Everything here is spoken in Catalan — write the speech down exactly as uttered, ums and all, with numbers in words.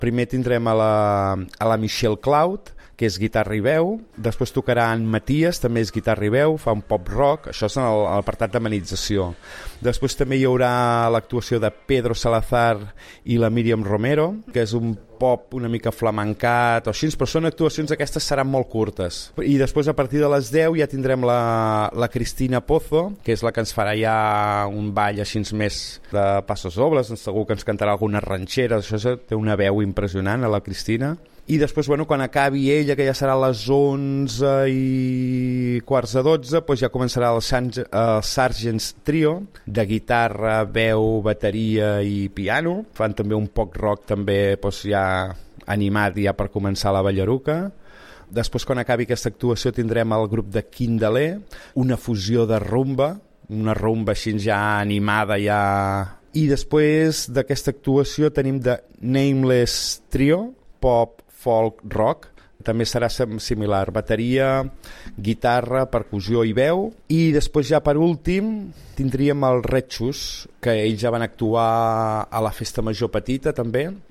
Primer tindrem a la, a la Michelle Cloud, que és guitarra i veu. Després tocarà en Matías, també és guitarra i veu, fa un pop rock, això és en l'apartat d'amenització. Després també hi haurà l'actuació de Pedro Salazar i la Míriam Romero, que és un pop una mica flamencat o així, però són actuacions, aquestes seran molt curtes. I després a partir de les deu ja tindrem la, la Cristina Pozo, que és la que ens farà ja un ball així més de passos dobles, segur que ens cantarà algunes ranxeres, això té una veu impressionant a la Cristina. I després, bueno, quan acabi ella, que ja serà a les onze i quarts de dotze, doncs ja començarà el, Sant, el Sargents Trio, de guitarra, veu, bateria i piano. Fan també un poc rock també doncs ja animat ja per començar la ballaruca. Després, quan acabi aquesta actuació, tindrem el grup de Quindaler, una fusió de rumba, una rumba així ja animada ja. I després d'aquesta actuació tenim de Nameless Trio, pop, folk, rock, també serà similar, bateria, guitarra, percussió i veu. I després ja per últim tindríem el Red Shoes, que ells ja van actuar a la Festa Major Petita també,